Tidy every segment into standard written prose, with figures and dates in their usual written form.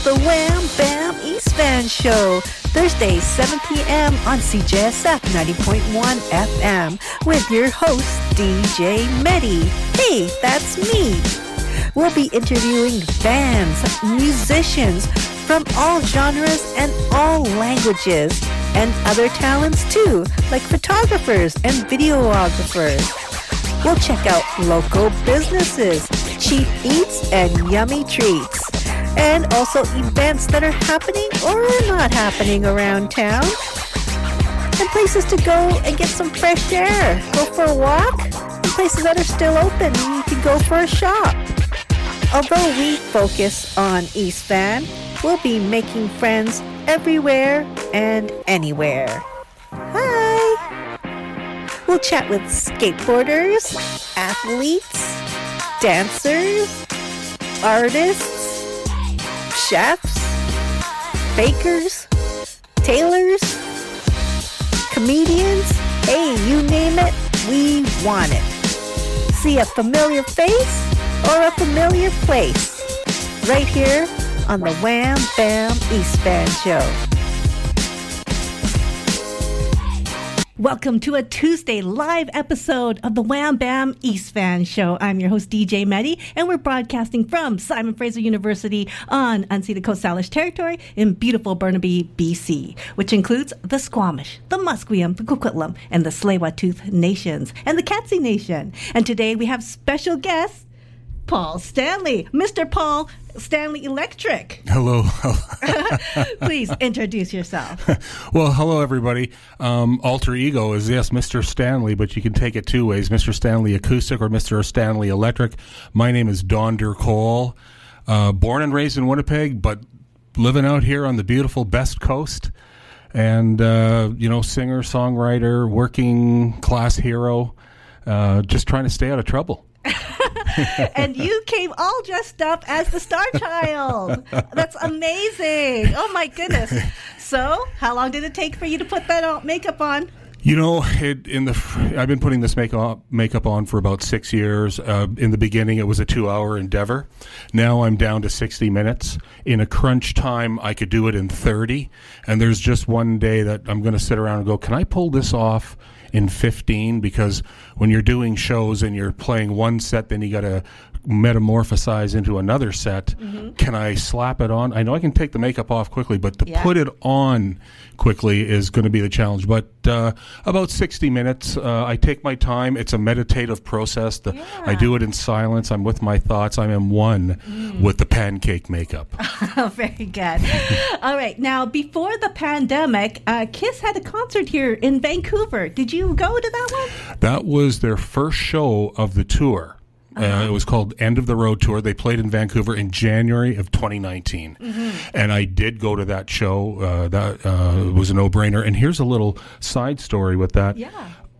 the Wham Bam East Van Show, Thursdays 7 p.m. on CJSF 90.1 FM with your host, DJ Medi. Hey, that's me. We'll be interviewing bands, musicians from all genres and all languages, and other talents too, like photographers and videographers. We'll check out local businesses, cheap eats, and yummy treats. And also events that are happening or not happening around town. And places to go and get some fresh air. Go for a walk. And places that are still open. You can go for a shop. Although we focus on East Van, we'll be making friends everywhere and anywhere. Hi! We'll chat with skateboarders, athletes, dancers, artists, chefs, bakers, tailors, comedians. Hey, you name it, we want it. See a familiar face or a familiar place right here on the Wham Bam East Van Show. Welcome to a Tuesday live episode of the Wham Bam East Van Show. I'm your host, DJ Medi, and we're broadcasting from Simon Fraser University on unceded Coast Salish territory in beautiful Burnaby, BC, which includes the Squamish, the Musqueam, the Coquitlam, and the Tsleil-Waututh nations, and the Katzie Nation. And today we have special guest, Paul Stanley, Mr. Paul Stanley Electric. Hello. Please introduce yourself. Well, hello, everybody. Alter ego is, yes, Mr. Stanley, but you can take it two ways, Mr. Stanley Acoustic or Mr. Stanley Electric. My name is Don Cole, born and raised in Winnipeg, but living out here on the beautiful Best Coast. And, singer, songwriter, working class hero, just trying to stay out of trouble. And you came all dressed up as the Star Child. That's amazing. Oh, my goodness. So, how long did it take for you to put that makeup on? You know, I've been putting this makeup on for about 6 years. In the beginning, it was a 2-hour endeavor. Now I'm down to 60 minutes. In a crunch time, I could do it in 30. And there's just one day that I'm going to sit around and go, can I pull this off in 15? Because when you're doing shows and you're playing one set, then you got to metamorphosize into another set. Mm-hmm. Can I slap it on? I know I can take the makeup off quickly, but to put it on quickly is going to be the challenge. But about 60 minutes, I take my time. It's a meditative process. I do it in silence. I'm with my thoughts. I am one with the pancake makeup. Very good. All right. Now, before the pandemic, KISS had a concert here in Vancouver. Did you go to that one? That was their first show of the tour. It was called End of the Road Tour. They played in Vancouver in January of 2019. Mm-hmm. And I did go to that show. That was a no-brainer. And here's a little side story with that. Yeah.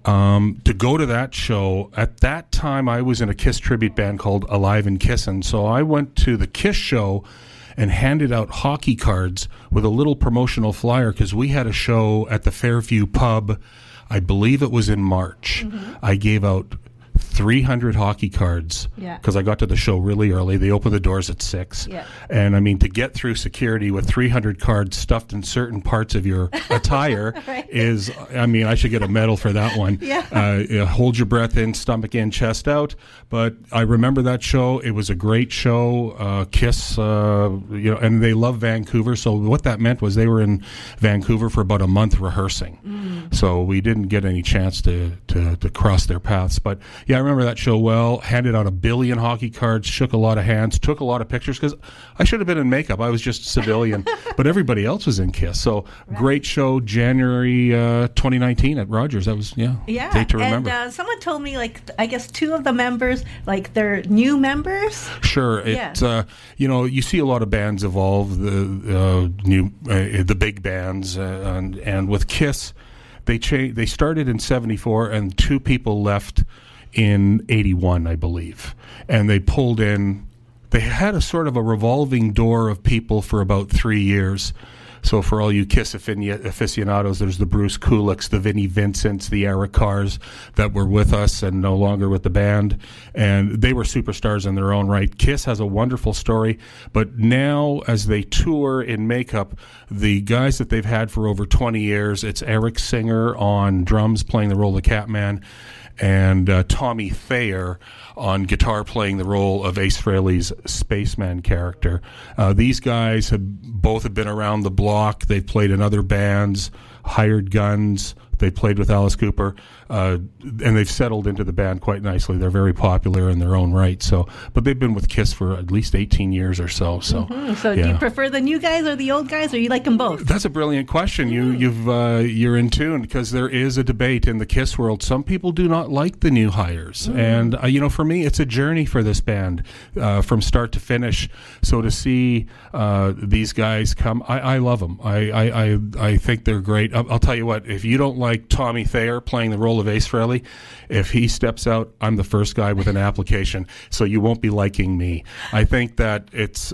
To go to that show, at that time I was in a KISS tribute band called Alive and Kissin'. So I went to the KISS show and handed out hockey cards with a little promotional flyer because we had a show at the Fairview Pub. I believe it was in March. Mm-hmm. I gave out 300 hockey cards because I got to the show really early. They opened the doors at 6. Yeah. And I mean, to get through security with 300 cards stuffed in certain parts of your attire is, I mean, I should get a medal for that one. Hold your breath in, stomach in, chest out. But I remember that show. It was a great show. KISS, and they love Vancouver. So what that meant was they were in Vancouver for about a month rehearsing. So we didn't get any chance to cross their paths. But yeah, I remember that show well. Handed out 1 billion hockey cards, shook a lot of hands, took a lot of pictures because I should have been in makeup. I was just civilian, but everybody else was in KISS. So great show, January 2019 at Rogers. That was date to remember. And someone told me, I guess 2 of the members, they're new members. Sure, you see a lot of bands evolve. The big bands, and with KISS, they started in 74, and 2 people left in 81, I believe. And they pulled in, they had a sort of a revolving door of people for about 3 years. So for all you Kiss aficionados, there's the Bruce Kulicks, the Vinnie Vincents, the Eric Carrs that were with us and no longer with the band. And they were superstars in their own right. Kiss has a wonderful story, but now as they tour in makeup, the guys that they've had for over 20 years, it's Eric Singer on drums playing the role of Catman, and Tommy Thayer on guitar playing the role of Ace Frehley's spaceman character. These guys both have been around the block. They've played in other bands, Hired Guns. They played with Alice Cooper, and they've settled into the band quite nicely. They're very popular in their own right. But they've been with Kiss for at least 18 years or so. So, So do you prefer the new guys or the old guys, or you like them both? That's a brilliant question. You're in tune, because there is a debate in the Kiss world. Some people do not like the new hires, and for me, it's a journey for this band from start to finish. So to see these guys come, I love them. I think they're great. I'll tell you what, if you don't like Tommy Thayer playing the role of Ace Frehley, if he steps out, I'm the first guy with an application, so you won't be liking me. I think that is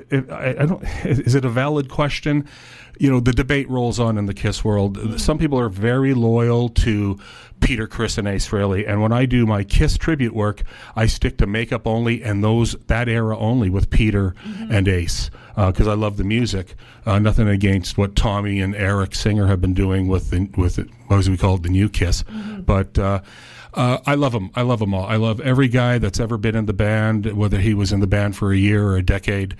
it a valid question? The debate rolls on in the Kiss world. Some people are very loyal to Peter, Chris, and Ace Frehley, and when I do my Kiss tribute work, I stick to makeup only and that era only with Peter and Ace, because I love the music. Nothing against what Tommy and Eric Singer have been doing with what was we called the new Kiss, but I love them. I love them all. I love every guy that's ever been in the band, whether he was in the band for a year or a decade.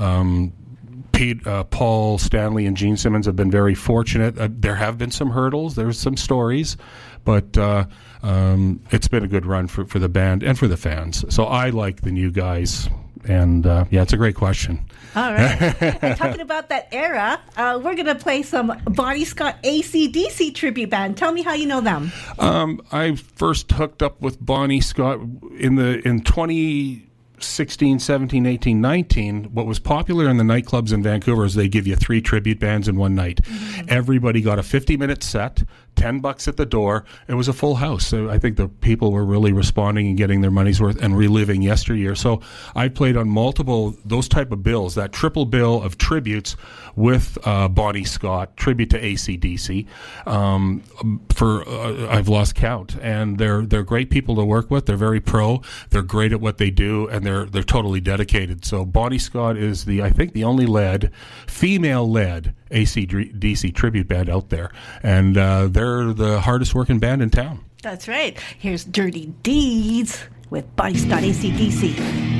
Pete, Paul Stanley, and Gene Simmons have been very fortunate. There have been some hurdles. There's some stories, but it's been a good run for the band and for the fans. So I like the new guys, and it's a great question. All right. And talking about that era, we're going to play some Bonnie Scott AC/DC tribute band. Tell me how you know them. I first hooked up with Bonnie Scott in 2016, 17, 18, 19, what was popular in the nightclubs in Vancouver is they give you 3 tribute bands in one night. Everybody got a 50-minute set, $10 at the door. It was a full house. So I think the people were really responding and getting their money's worth and reliving yesteryear. So I played on those type of bills, that triple bill of tributes with Bonnie Scott, tribute to AC/DC, I've lost count. And they're great people to work with. They're very pro. They're great at what they do, and they're totally dedicated. So Bonnie Scott is I think the only female-led AC/DC tribute band out there, and they're the hardest working band in town. That's right. Here's Dirty Deeds with Bonnie Scott AC/DC.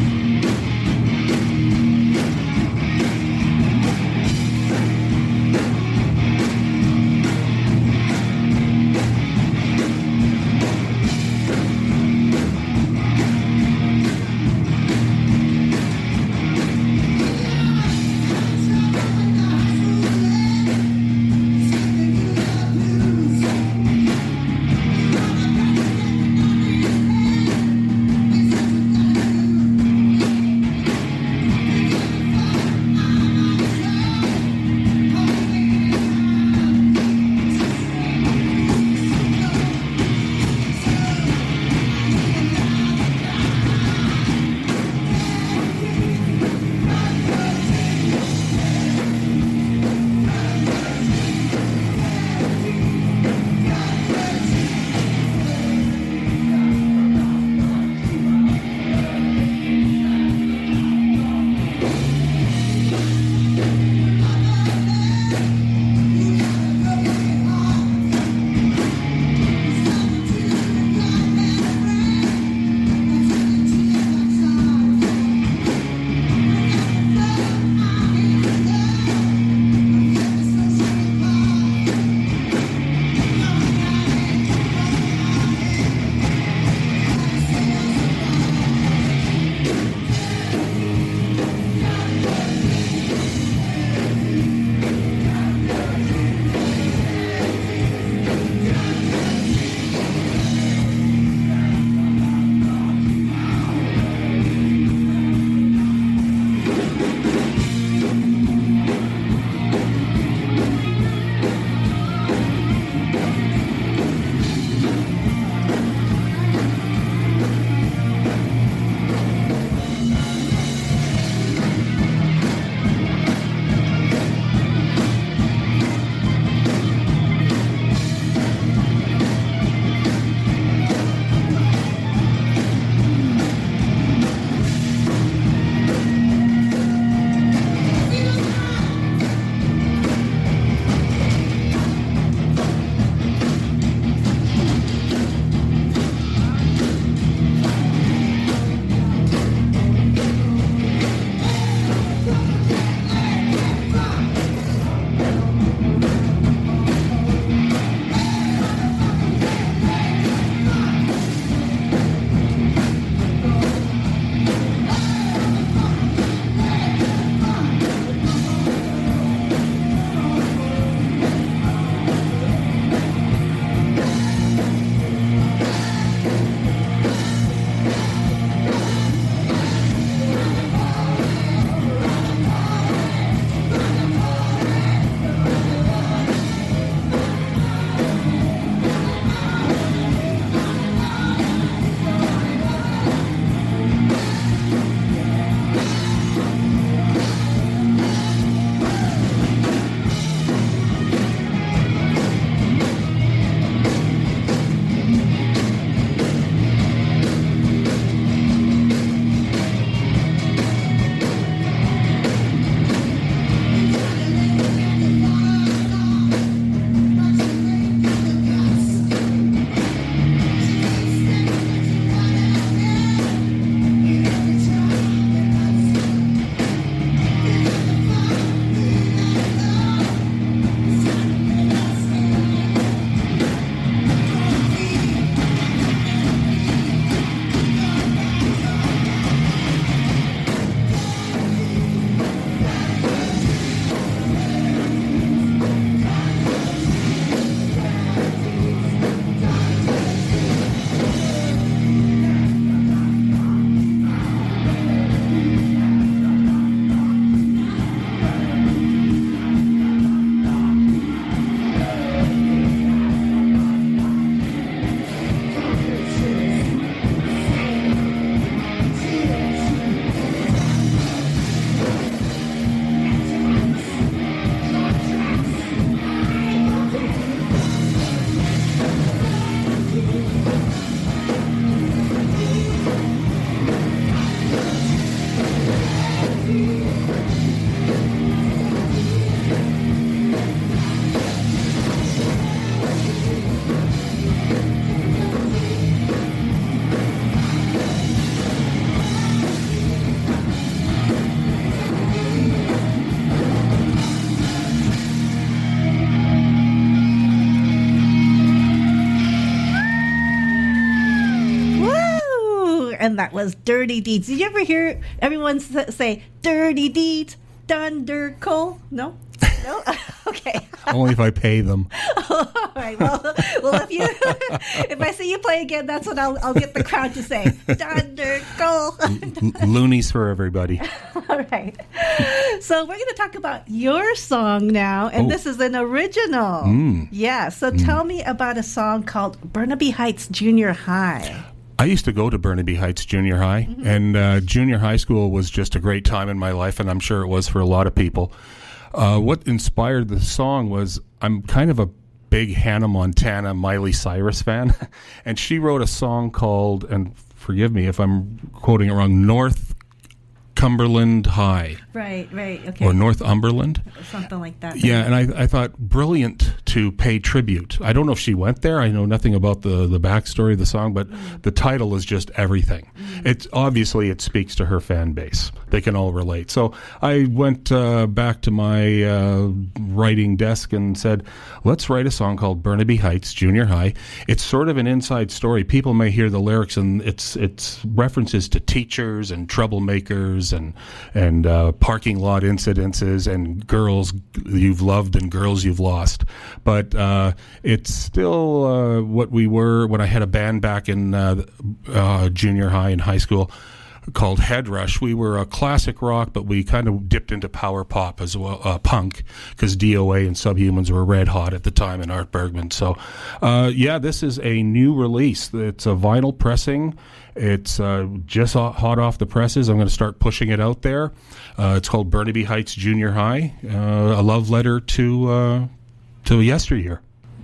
and that was Dirty Deeds. Did you ever hear everyone say Dirty Deeds, Thunder Cole? No? No? Okay. Only if I pay them. All right. Well, if I see you play again, that's what I'll get the crowd to say. Thunder Cole. Loonies for everybody. All right. So we're going to talk about your song now, and this is an original. Yeah. So tell me about a song called Burnaby Heights Junior High. I used to go to Burnaby Heights Junior High, and junior high school was just a great time in my life, and I'm sure it was for a lot of people. What inspired the song was I'm kind of a big Hannah Montana, Miley Cyrus fan, and she wrote a song called, and forgive me if I'm quoting it wrong, North Cumberland High. Right, okay. Or Northumberland. Something like that. Yeah, and I thought brilliant to pay tribute. I don't know if she went there. I know nothing about the backstory of the song, but the title is just everything. It's obviously it speaks to her fan base. They can all relate. So I went back to my writing desk and said, let's write a song called Burnaby Heights Junior High. It's sort of an inside story. People may hear the lyrics, and it's references to teachers and troublemakers and parking lot incidences and girls you've loved and girls you've lost. But it's still what we were when I had a band back in junior high and high school called Head Rush. We were a classic rock, but we kind of dipped into power pop as well, punk, because DOA and Subhumans were red hot at the time, and Art Bergman. So, this is a new release. It's a vinyl pressing. It's just hot off the presses. I'm going to start pushing it out there. It's called Burnaby Heights Junior High, a love letter to yesteryear.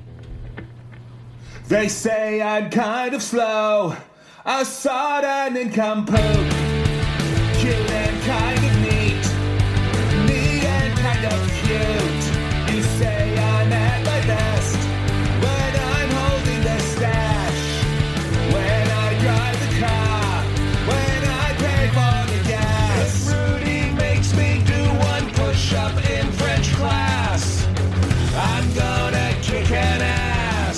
They say I'm kind of slow, a sodden incomplete, cute and kind of neat and kind of cute. You say I'm at my best when I'm holding the stash, when I drive the car, when I pay for the gas. If Rudy makes me do one push-up in French class, I'm gonna kick an ass.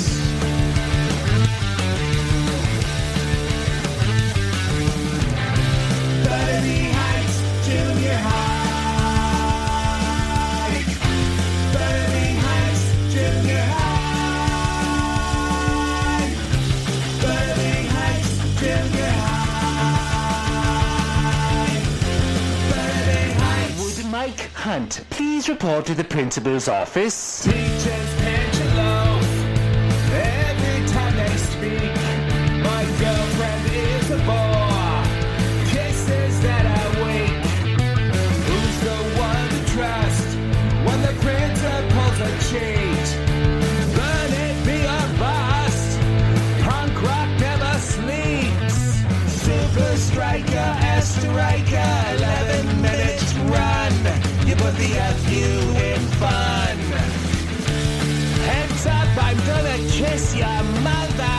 Burnaby Heights Junior High. Burnaby Heights Junior High. Burnaby Heights Junior High. Burnaby Heights. Would Mike Hunt please report to the principal's office? Teachers pinch and loaf every time they speak. My girlfriend is a bore. Kisses that I wake. Who's the one to trust when the principal's a cheat? Learn it, be a bust. Punk rock never sleeps. Super striker, Esterika, 11 minutes run. You put the FU in fun. Heads up, I'm gonna kiss your mother.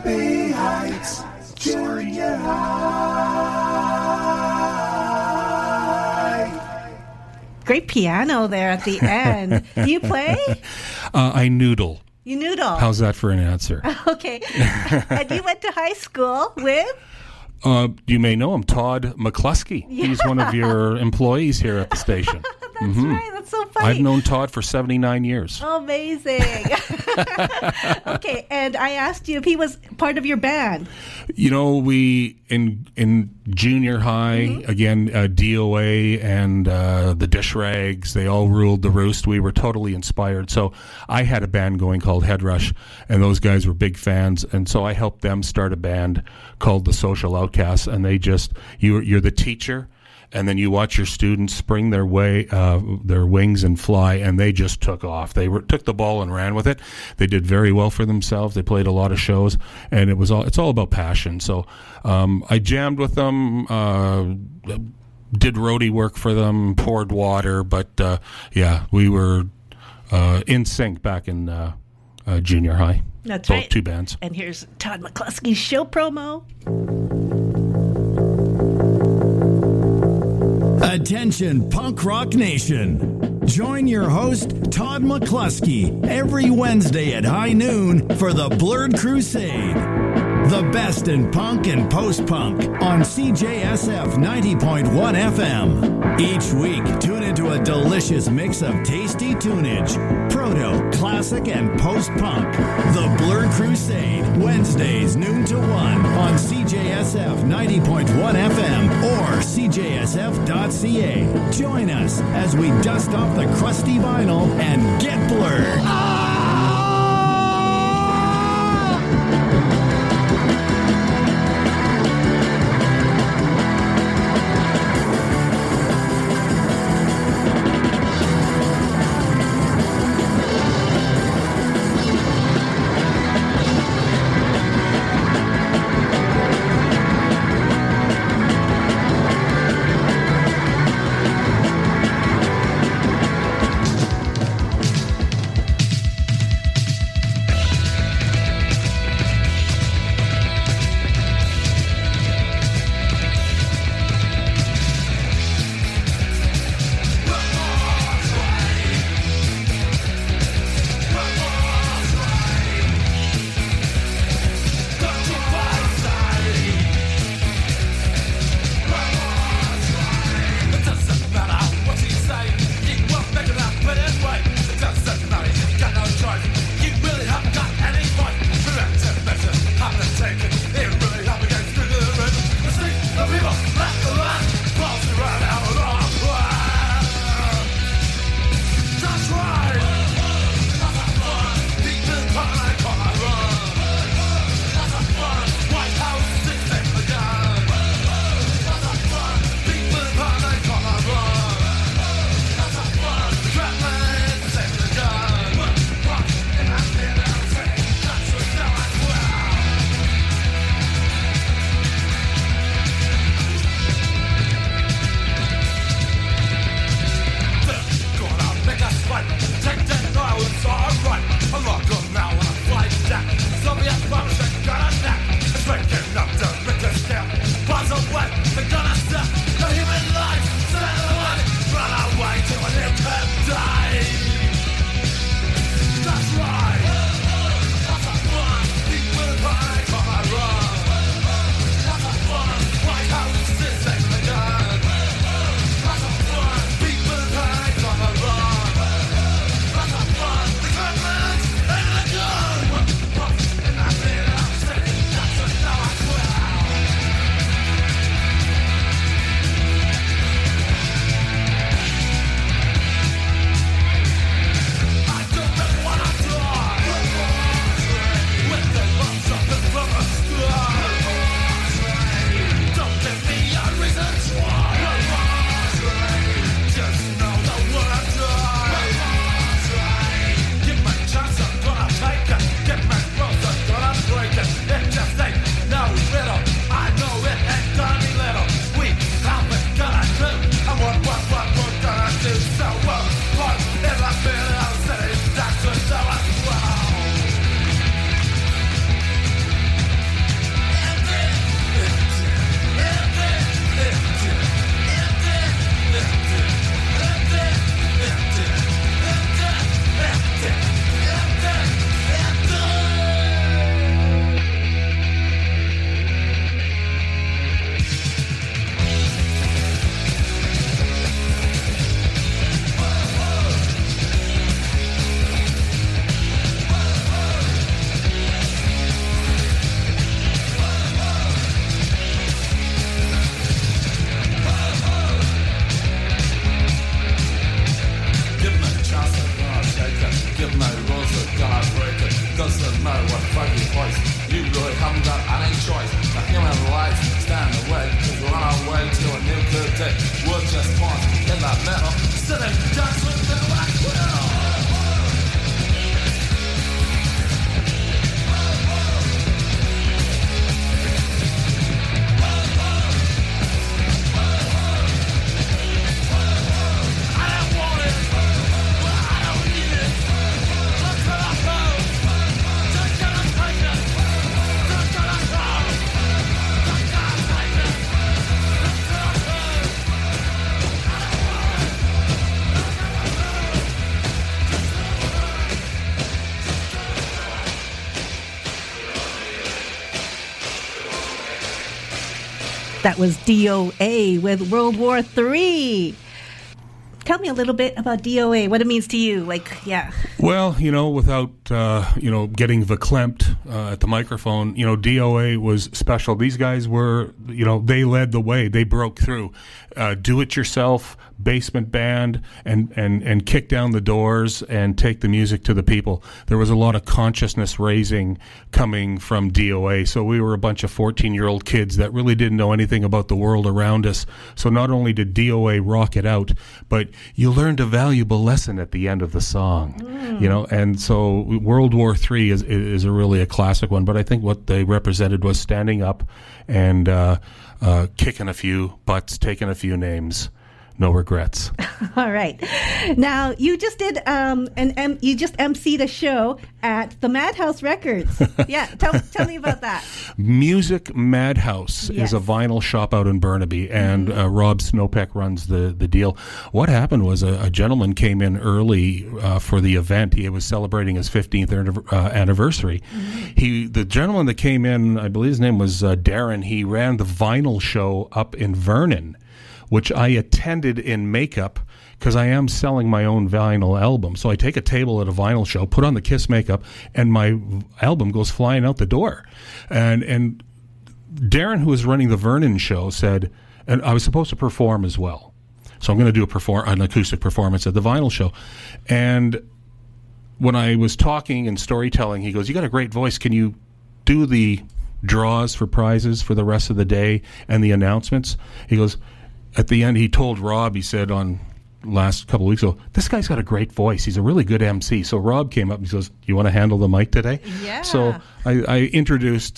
Happy Heights Junior High. Great piano there at the end. Do you play? I noodle. You noodle. How's that for an answer? Okay. And you went to high school with? You may know him, Todd McCluskey. Yeah. He's one of your employees here at the station. That's right. That's so funny. I've known Todd for 79 years. Amazing. Okay, and I asked you if he was part of your band. You know, we in junior high, again, DOA and the Dish Rags, they all ruled the roost. We were totally inspired. So I had a band going called Head Rush, and those guys were big fans. And so I helped them start a band called the Social Outcasts. And they just, you're the teacher, and then you watch your students spring their wings and fly, and they just took off. They took the ball and ran with it. They did very well for themselves. They played a lot of shows, and it's all about passion. So I jammed with them, did roadie work for them, poured water, but yeah, we were in sync back in junior high. That's Both right. two bands. And here's Todd McCluskey's show promo. Attention, Punk Rock Nation. Join your host, Todd McCluskey, every Wednesday at high noon for the Blurred Crusade. The best in punk and post-punk on CJSF 90.1 FM. Each week, tune into a delicious mix of tasty tunage, proto, classic, and post-punk. The Blurred Crusade, Wednesdays noon to 1 on CJSF 90.1 FM or CJSF.ca. Join us as we dust off the crusty vinyl and get blurred. That was DOA with World War III. Tell me a little bit about DOA, what it means to you. Well, without, getting verklempt at the microphone, DOA was special. These guys were, they led the way. They broke through. Do-it-yourself, basement band, and kick down the doors and take the music to the people. There was a lot of consciousness raising coming from DOA. So we were a bunch of 14-year-old kids that really didn't know anything about the world around us. So not only did DOA rock it out, but you learned a valuable lesson at the end of the song, and so World War III is really a classic one, but I think what they represented was standing up and kicking a few butts, taking a few names. No regrets. All right. Now, you just did you just emceed a show at the Madhouse Records. Yeah, tell me about that. Music Madhouse is a vinyl shop out in Burnaby, and Rob Snowpeck runs the deal. What happened was a gentleman came in early for the event. He was celebrating his 15th anniversary. The gentleman that came in, I believe his name was Darren, he ran the vinyl show up in Vernon, which I attended in makeup because I am selling my own vinyl album. So I take a table at a vinyl show, put on the Kiss makeup, and my album goes flying out the door. And Darren, who was running the Vernon show, said, and I was supposed to perform as well. So I'm going to do an acoustic performance at the vinyl show. And when I was talking and storytelling, he goes, "You got a great voice. Can you do the draws for prizes for the rest of the day and the announcements?" He goes, at the end, he told Rob, he said on last couple of weeks ago, "This guy's got a great voice. He's a really good MC." So Rob came up and he goes, "You want to handle the mic today?" Yeah. So I introduced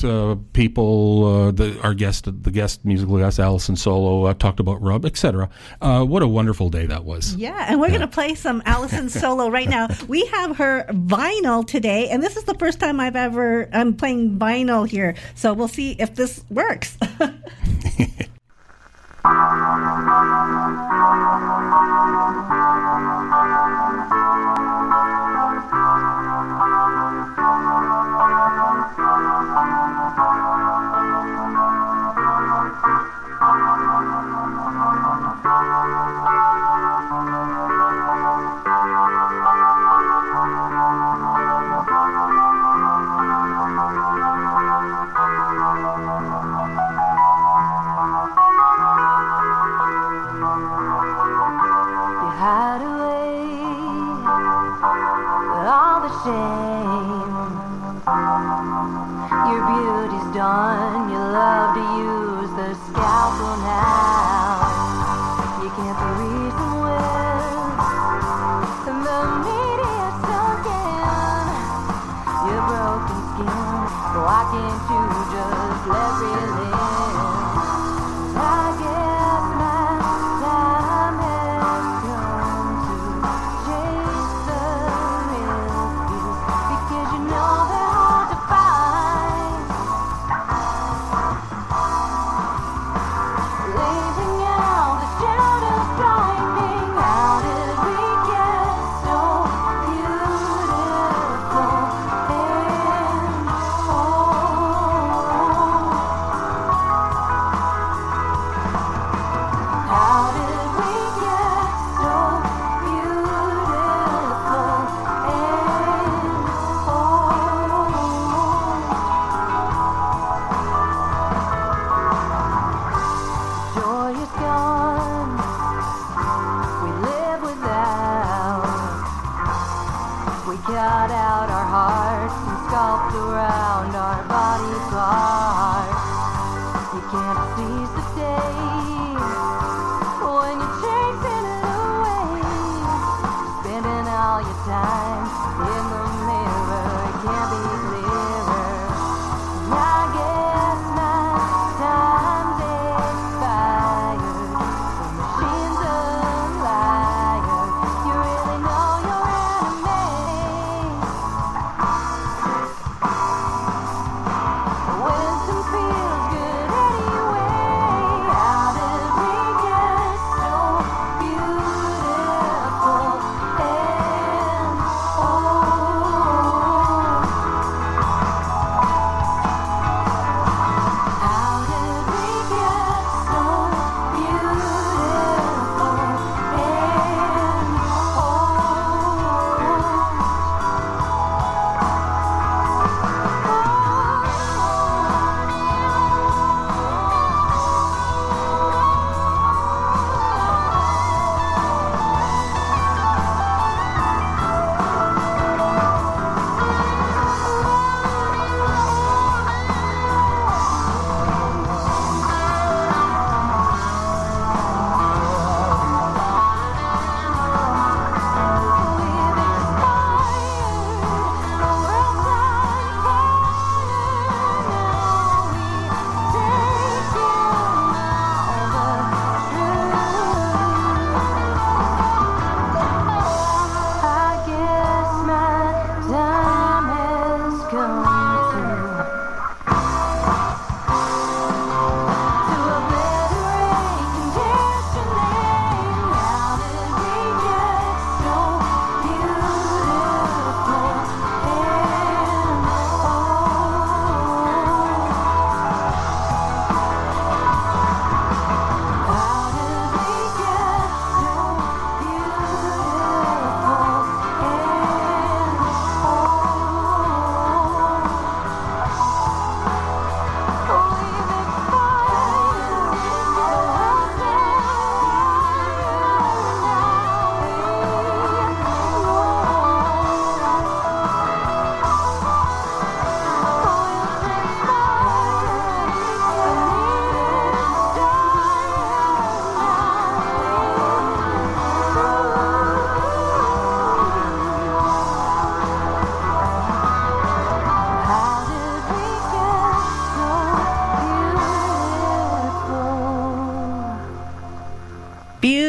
people, the guest musical guest, Alison Solo. I talked about Rob, etc. What a wonderful day that was. Yeah, and we're going to play some Alison Solo right now. We have her vinyl today, and this is the first time I'm playing vinyl here. So we'll see if this works. Leaving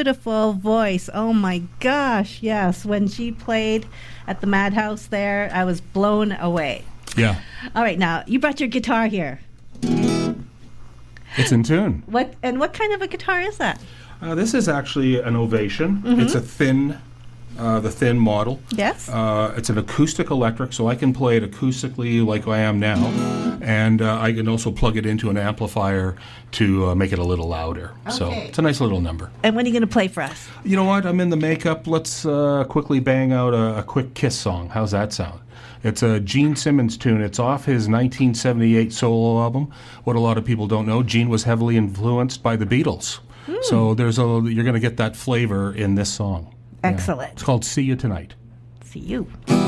beautiful voice. Oh my gosh, yes. When she played at the Madhouse there, I was blown away. Yeah. All right, now, you brought your guitar here. It's in tune. What kind of a guitar is that? This is actually an Ovation. It's a thin, the thin model. Yes. It's an acoustic electric, so I can play it acoustically like I am now, and I can also plug it into an amplifier to make it a little louder. So Okay. it's a nice little number. And when are you going to play for us? You know what? I'm in the makeup. Let's quickly bang out a quick Kiss song. How's that sound? It's a Gene Simmons tune. It's off his 1978 solo album. What a lot of people don't know, Gene was heavily influenced by the Beatles. So you're going to get that flavor in this song. Yeah. Excellent. It's called See You Tonight. See you.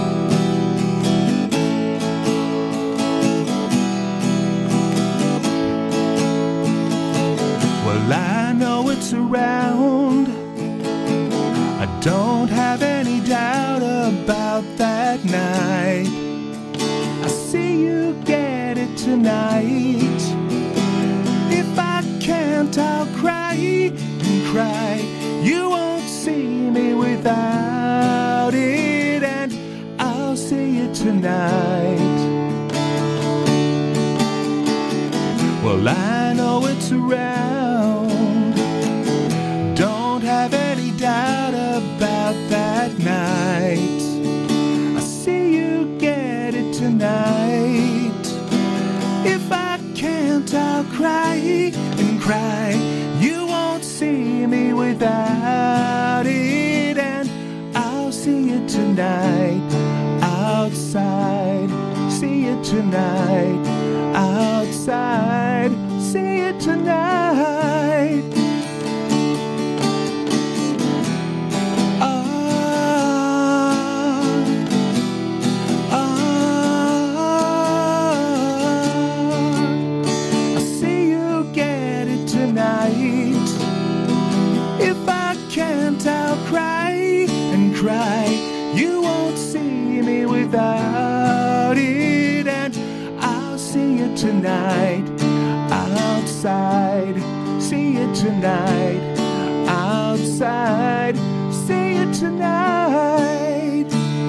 Well, I know it's around. I don't have any doubt about that night. I see you get it tonight. If I can't, I'll cry and cry. You won't see me without it, and I'll see you tonight. Well, I know it's around. Don't have any doubt about that night. I see you get it tonight. If I can't, I'll cry and cry. You won't see me without it, and I'll see you tonight. Outside, see you tonight. Outside, see you tonight. I see you get it tonight. If I can't, I'll cry and cry. You won't see me without it, and I'll see you tonight. Outside, see you tonight. Outside, see you tonight.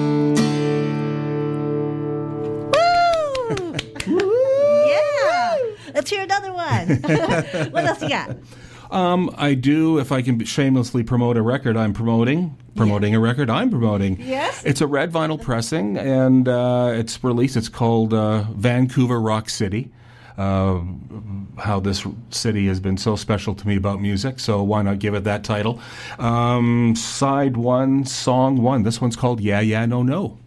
Yeah. Let's hear another one. What else you got? I do, if I can shamelessly promote a record I'm promoting. Promoting a record I'm promoting. Yes. It's a red vinyl pressing, and it's released. It's called Vancouver Rock City. How this city has been so special to me about music, so why not give it that title? Side 1, Song 1. This one's called Yeah, Yeah, No, No.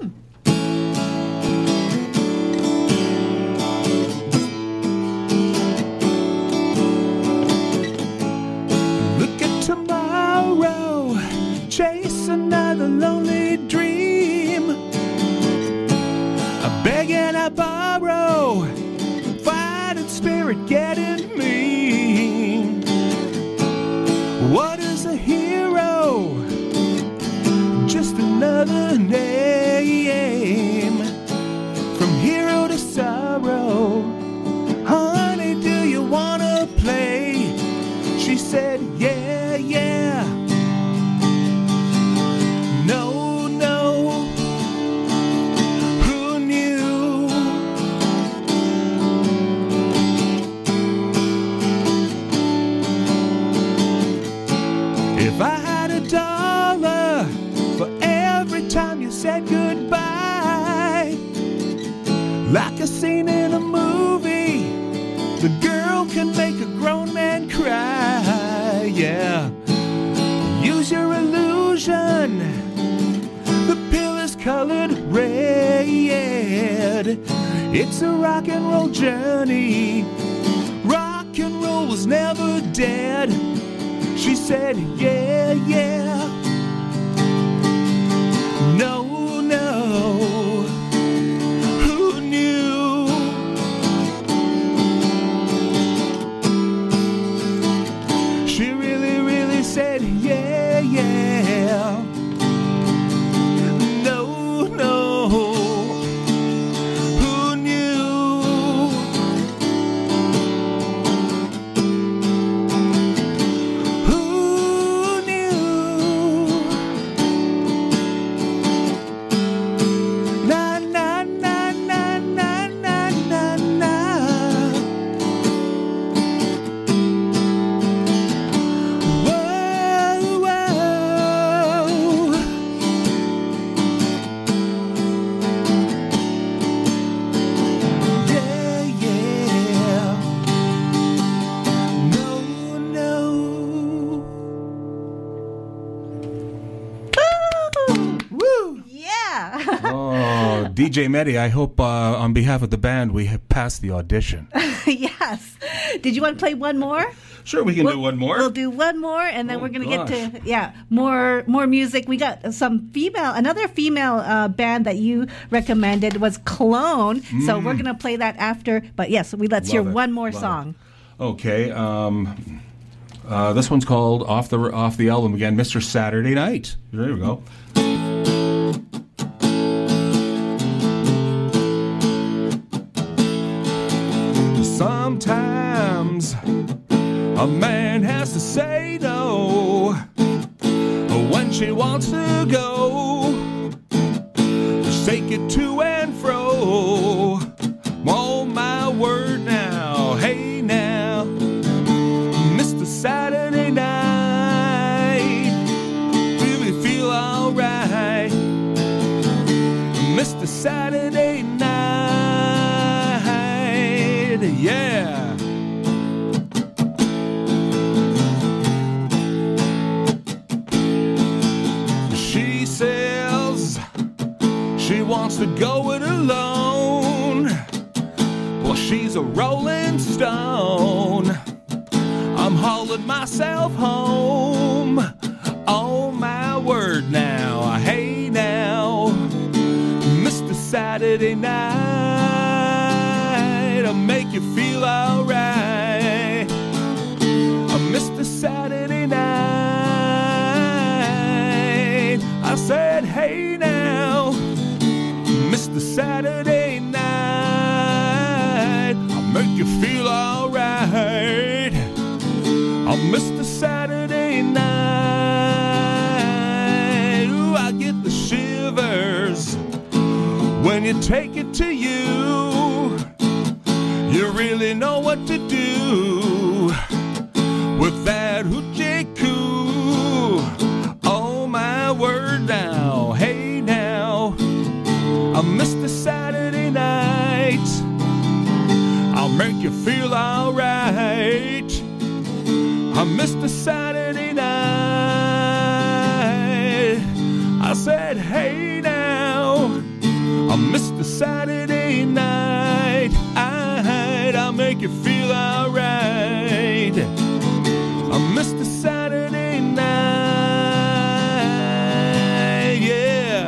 Look at tomorrow, chase another lonely dream. I beg and I borrow, fighting spirit getting me. What is a hero? Just another name. From hero to sorrow, honey, do you wanna play? She said, yeah, yeah. No, no. Who knew? If I had $1 for every time you said goodbye, like a scene in a movie, the girl can make a grown man cry, yeah. Use your illusion. The pill is colored red. It's a rock and roll journey. Rock and roll was never dead. She said, yeah, yeah. No, no. Who knew? She really, really said, yeah, yeah. No, no. Who knew? Who DJ Medi, I hope on behalf of the band we have passed the audition. Yes. Did you want to play one more? Sure, we can do one more. We'll do one more, and then we're going to get to more music. We got another female band that you recommended was Clone. So we're going to play that after. But yes, let's hear one more song. Okay. This one's called off the album again, Mr. Saturday Night. There we go. Sometimes a man has to say no when she wants to go. Just take it to and fro. Oh my word now, hey now, Mr. Saturday Night, really feel alright, Mr. Saturday Night, yeah. She wants to go it alone. Well, she's a rolling stone. I'm hauling myself home. Oh my word now, hey now, Mr. Saturday Night, I'll make you feel alright. Mr. Saturday Night, I said hey now, Mr. Saturday Night, I'll make you feel alright. Oh, Mr. Saturday Night, ooh, I get the shivers when you take it to you. You really know what to do with that hoochie coo. Oh my word now, hey now, Mr. Saturday Night, I'll make you feel alright. Mr. Saturday Night, I said hey now, Mr. Saturday Night, I'll make you feel alright. Mr. Saturday Night, yeah.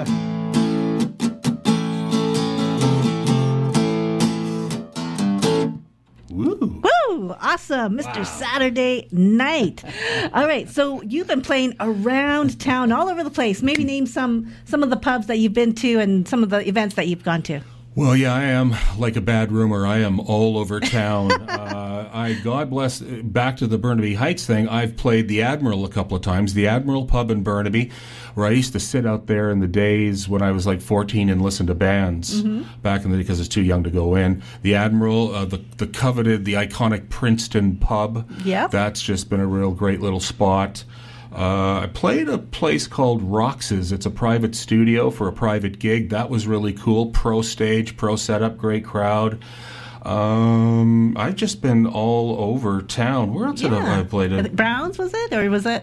Woo! Awesome, Mr. Saturday Night. All right, so you've been playing around town, all over the place. Maybe name some of the pubs that you've been to and some of the events that you've gone to. Well, yeah, I am like a bad rumor. I am all over town. God bless, back to the Burnaby Heights thing, I've played the Admiral a couple of times, the Admiral Pub in Burnaby, where I used to sit out there in the days when I was like 14 and listen to bands back in the day because I was too young to go in. The Admiral, the coveted, the iconic Princeton Pub. Yep. That's just been a real great little spot. I played a place called Rox's. It's a private studio for a private gig. That was really cool. Pro stage, pro setup, great crowd. I've just been all over town. Where else have I played it? Browns, was it? Or was it?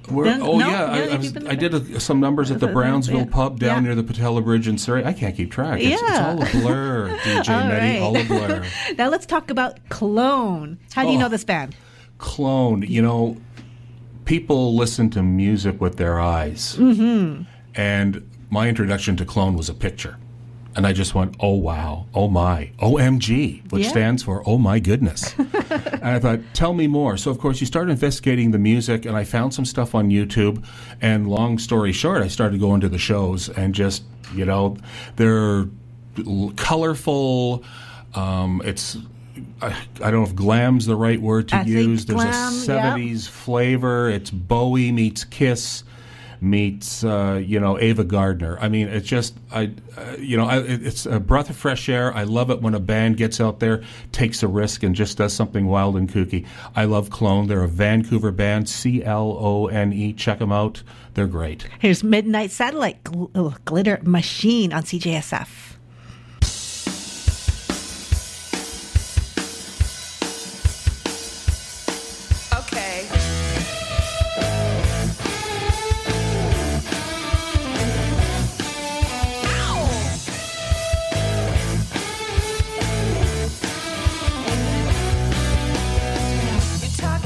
I did some numbers at the Brownsville Pub down near the Patella Bridge in Surrey. I can't keep track. It's all a blur, DJ Medi, all a blur. Now let's talk about Clone. How do you know this band? Clone, you know, people listen to music with their eyes. Mm-hmm. And my introduction to Clone was a picture. And I just went, oh, wow, oh, my, OMG, which stands for, oh, my goodness. And I thought, tell me more. So, of course, you start investigating the music, and I found some stuff on YouTube. And long story short, I started going to the shows and just, you know, they're colorful. It's, I don't know if glam's the right word to use. There's a 70s flavor. It's Bowie meets Kiss meets, Ava Gardner. I mean, it's just, it's a breath of fresh air. I love it when a band gets out there, takes a risk, and just does something wild and kooky. I love Clone. They're a Vancouver band, CLONE. Check them out. They're great. Here's Midnight Satellite, Glitter Machine on CJSF.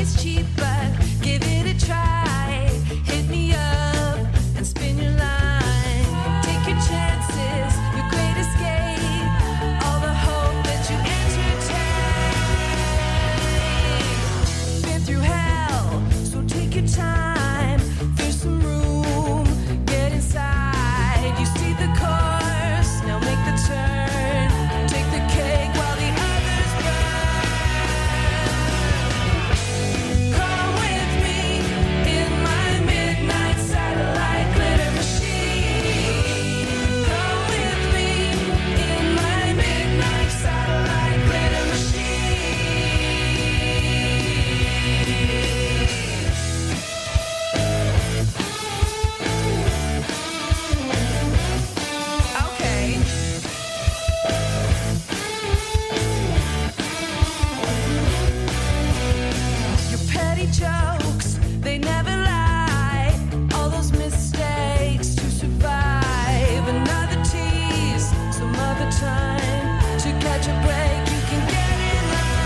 always cheap, but give it a try. Hit me up and spin your line. Take your chances, your great escape. All the hope that you entertain. Been through hell, so take your time. There's some room, get inside. You see the course, now make the turn. Take the cake while the others burn. Come with me in my midnight satellite glitter machine. Come with me in my midnight satellite glitter Okay. Your petty jokes, they never lie. All those mistakes to survive. Another tease, some other time. To catch a break, you can get in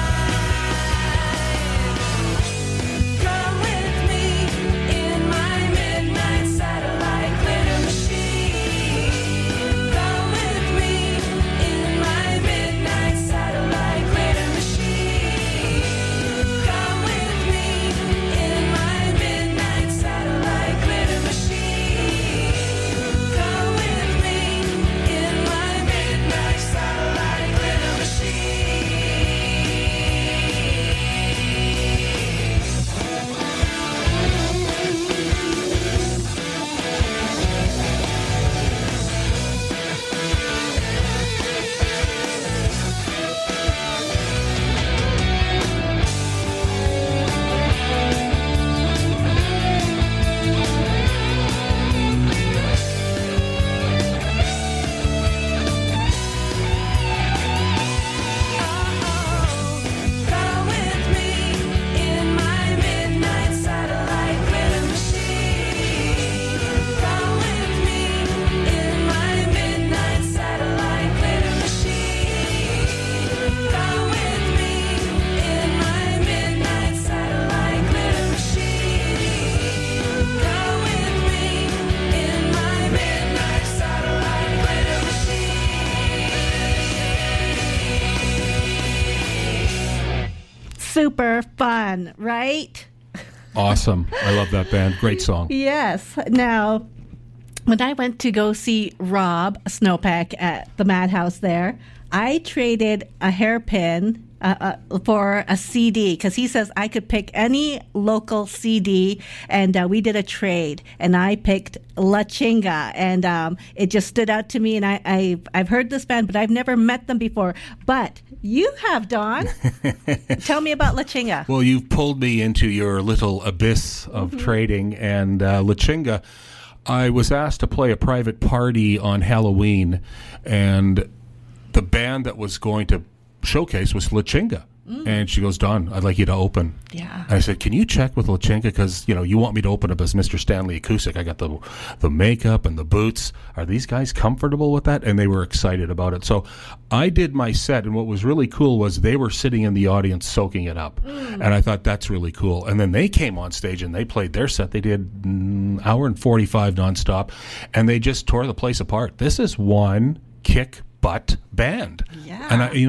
line. Come with me in my midnight satellite glitter machine. Come with me in my midnight satellite glitter machine. Come with me in my midnight satellite glitter machine. Come with me in my midnight satellite glitter Come with me in my midnight satellite glitter machine. Come with me in my midnight satellite glitter machine. Come with me in my midnight satellite glitter machine. Come with me in my midnight satellite glitter Super fun, right? Awesome. I love that band. Great song. Yes. Now, when I went to go see Rob Snowpack at the Madhouse there, I traded a hairpin for a CD because he says I could pick any local CD, and we did a trade, and I picked La Chinga, and it just stood out to me, and I've heard this band, but I've never met them before. But you have, Don. Tell me about La Chinga. Well, you've pulled me into your little abyss of trading, and La Chinga, I was asked to play a private party on Halloween, and the band that was going to showcase was La Chinga. And she goes, Don, I'd like you to open. Yeah. I said, can you check with La Chinga? Because, you want me to open up as Mr. Stanley Acoustic. I got the makeup and the boots. Are these guys comfortable with that? And they were excited about it. So I did my set, and what was really cool was they were sitting in the audience soaking it up. And I thought, that's really cool. And then they came on stage, and they played their set. They did an hour and 45 nonstop, and they just tore the place apart. This is one kick butt band. Yeah. And I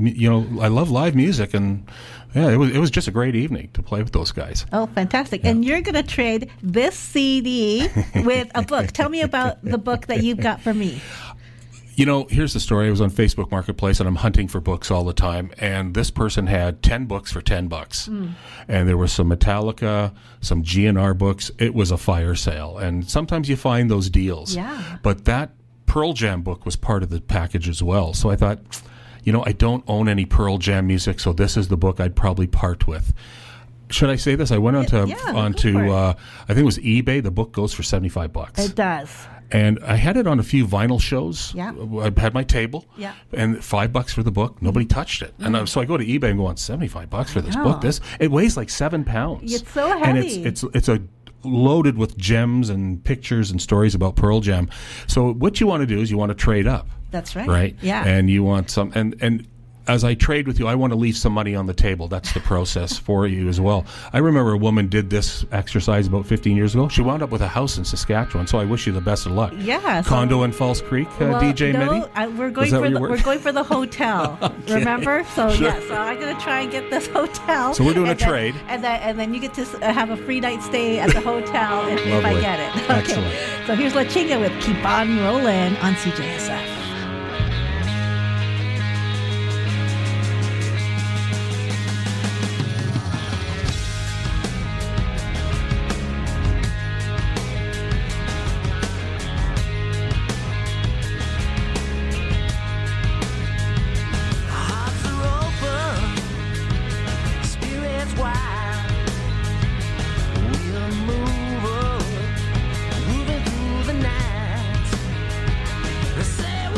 love live music, and yeah, it was just a great evening to play with those guys. Oh, fantastic. And you're going to trade this CD with a book. Tell me about the book that you've got for me. Here's the story. I was on Facebook Marketplace, and I'm hunting for books all the time, and this person had 10 books for $10. And there was some Metallica, some GNR books. It was a fire sale, and sometimes you find those deals. Yeah. But that Pearl Jam book was part of the package as well. So I thought, I don't own any Pearl Jam music, so this is the book I'd probably part with. Should I say this? I went onto I think it was eBay. The book goes for $75. It does. And I had it on a few vinyl shows. Yeah. I had my table. Yeah. And $5 for the book. Nobody touched it. And so I go to eBay and go on $75 for this book. It weighs like 7 pounds. It's so heavy. And it's a loaded with gems and pictures and stories about Pearl Jam. So what you want to do is you want to trade up. That's right. Right? Yeah. And you want some and as I trade with you, I want to leave some money on the table. That's the process for you as well. I remember a woman did this exercise about 15 years ago. She wound up with a house in Saskatchewan, so I wish you the best of luck. Yeah. Condo in False Creek, DJ Mitty? We're going for the hotel. Okay. Remember? So Sure. yeah, so I'm going to try and get this hotel. So we're doing and a trade. And then you get to have a free night stay at the hotel if I Lovely. get it. Okay. Excellent. So here's La Chinga with Keep On Rollin' on CJSF. Hearts are open, spirits wild. We'll moving through the night. Say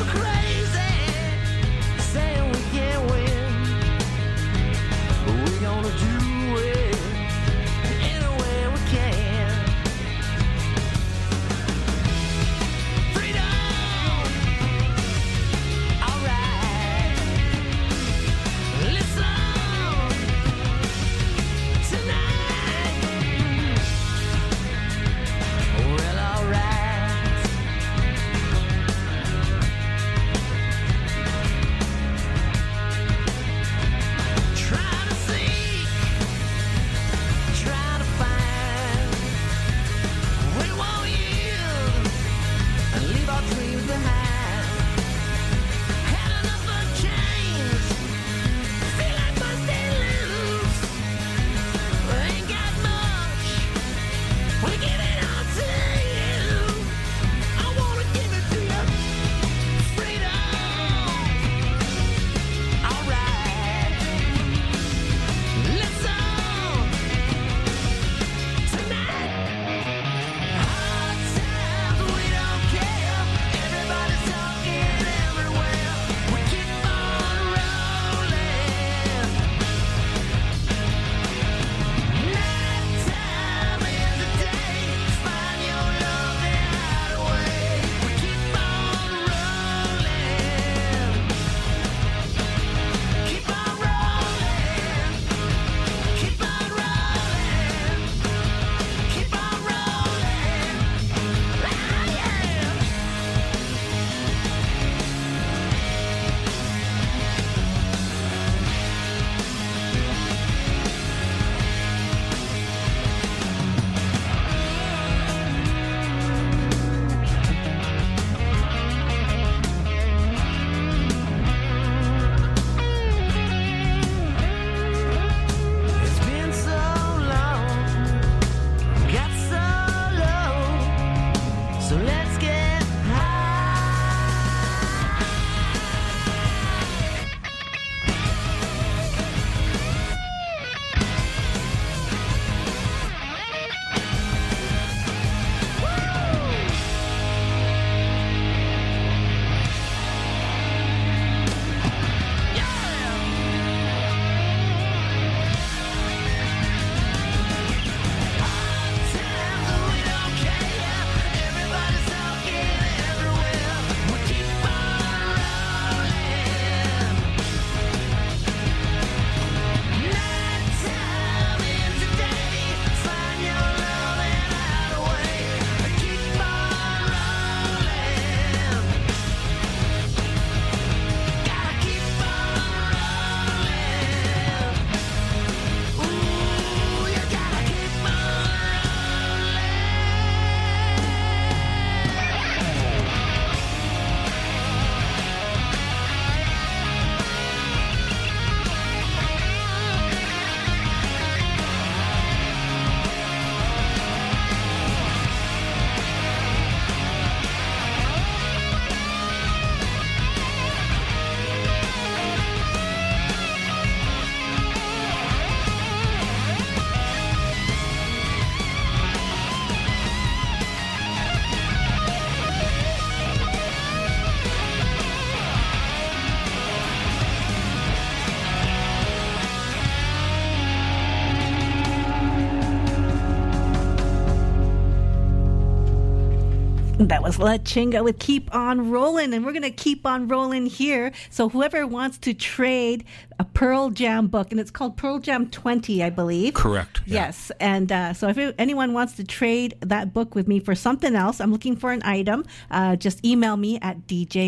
That was La Chinga with Keep On Rollin', and we're going to keep on rolling here. So whoever wants to trade a Pearl Jam book, and it's called Pearl Jam 20, I believe. Correct. Yeah. Yes, and so if anyone wants to trade that book with me for something else, I'm looking for an item, just email me at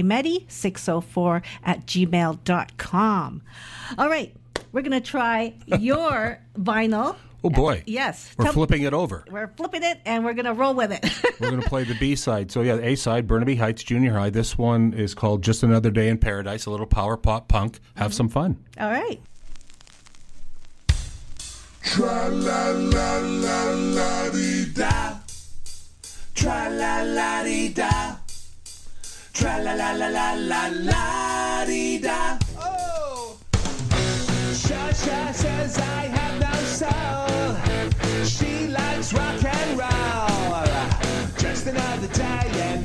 djmedi604@gmail.com. All right, we're going to try your vinyl. Oh, boy. Yes. We're flipping it over. We're flipping it, and we're going to roll with it. We're going to play the B-side. So, yeah, the A-side, Burnaby Heights Junior High. This one is called Just Another Day in Paradise, a little power pop punk. Have some fun. All right. Tra-la-la-la-la-dee-da. Tra-la-la-dee-da. Tra-la-la-la-la-la-dee-da. Oh! Shasha says I have no soul. She likes rock and roll. Just another day in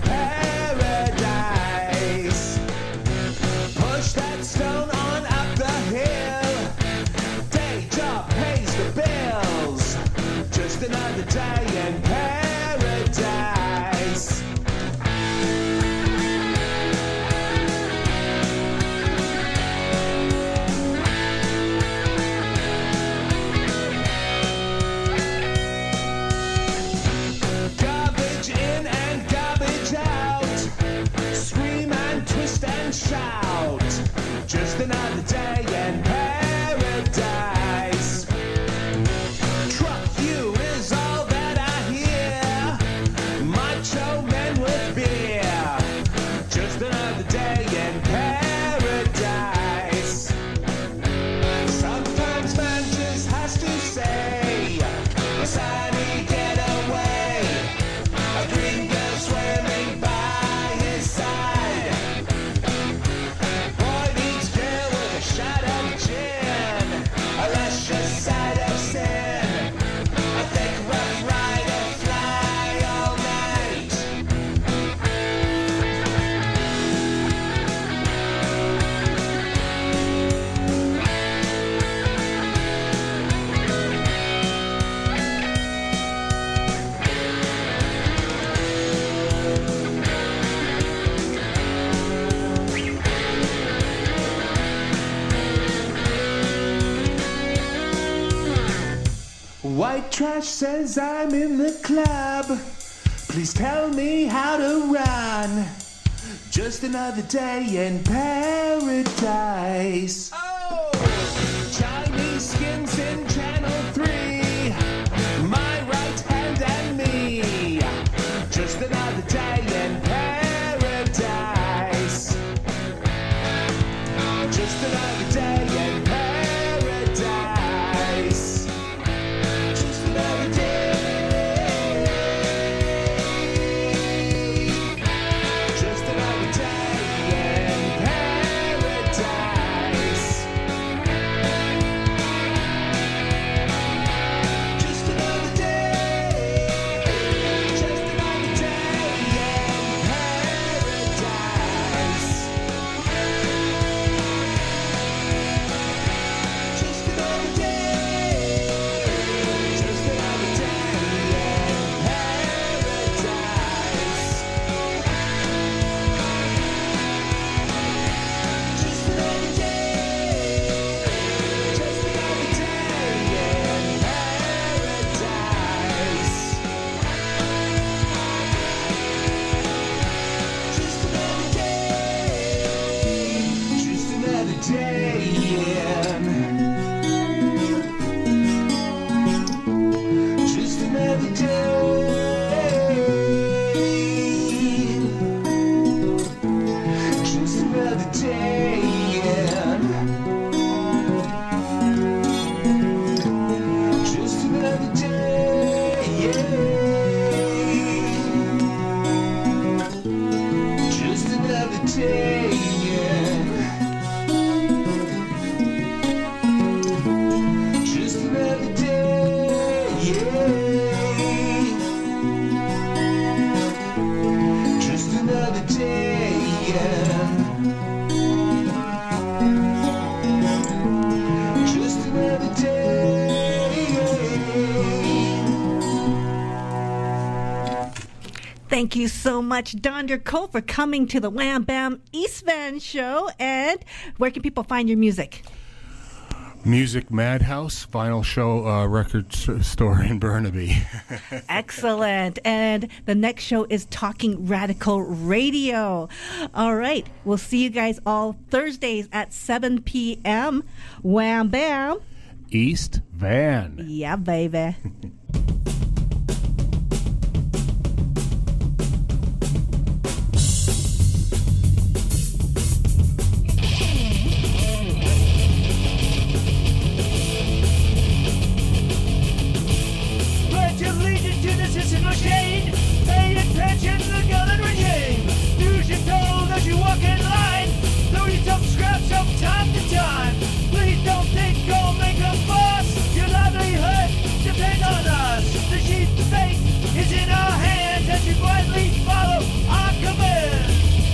paradise. Push that stone on up the hill. Day job pays the bills. Just another day in paradise. Garbage in and garbage out. Scream and twist and shout. Just another day in paradise. Truck you is all that I hear. Macho men with beer. Just another day in paradise. Sometimes man just has to say, sunny getaway. A green girl swimming by his side. Boy meets girl with a shot of gin. A luscious side of sin. A thick rough rider fly all night. White trash says I'm in the club. Please tell me how to run. Just another day in paradise. Oh! Chinese skins in Channel 3. My right hand and me. Just another day in paradise. Just another day in paradise. Just another day. Just another day in paradise. Thank you so much, Donder Cole, for coming to the Wham Bam East Van show. And where can people find your music? Music Madhouse, Vinyl Show record store in Burnaby. Excellent. And the next show is Talking Radical Radio. All right. We'll see you guys all Thursdays at 7 p.m. Wham Bam. East Van. Yeah, baby. Pledge allegiance to the system of shade. Pay attention to the golden regime. Use your toes as you walk in line. Throw yourself scraps from time to time. Please don't think you'll make a fuss. Your livelihood depends on us. The sheep's fate is in our hands as you blindly follow our commands.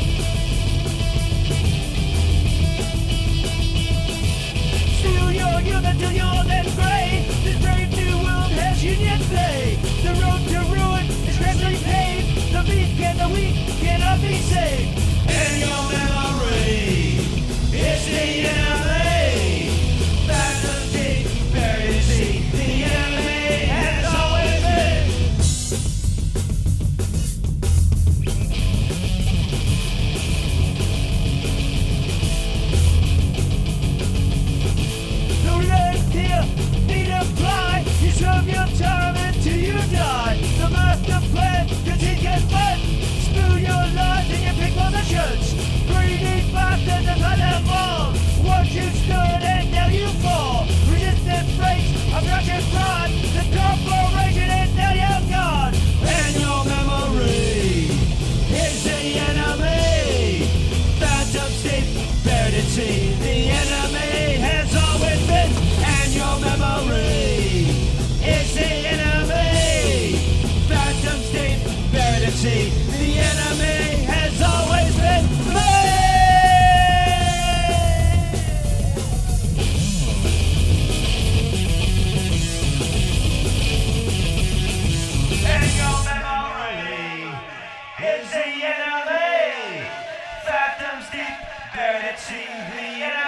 Steal your youth until you're then gray. This brave new world has union pay. The road to ruin is gradually paved. The meek and the weak cannot be saved. And your memory is the enemy. That's the deep buried sea. The enemy has always been. No legs here need apply. You serve your time until you die. The master plan to take it back. Spill your lies and your pick positions. Greedy bastards have had them all. Once you stood and now you fall. Resistance breaks, obstruction fraud. The corporation is now you're gone. And your memory is the enemy. Phantom state, buried at sea. The enemy has always been. And your memory is the enemy. Phantom state, buried at sea. The enemy has always been. And your memory is the enemy. Phantoms deep, buried at sea. The enemy.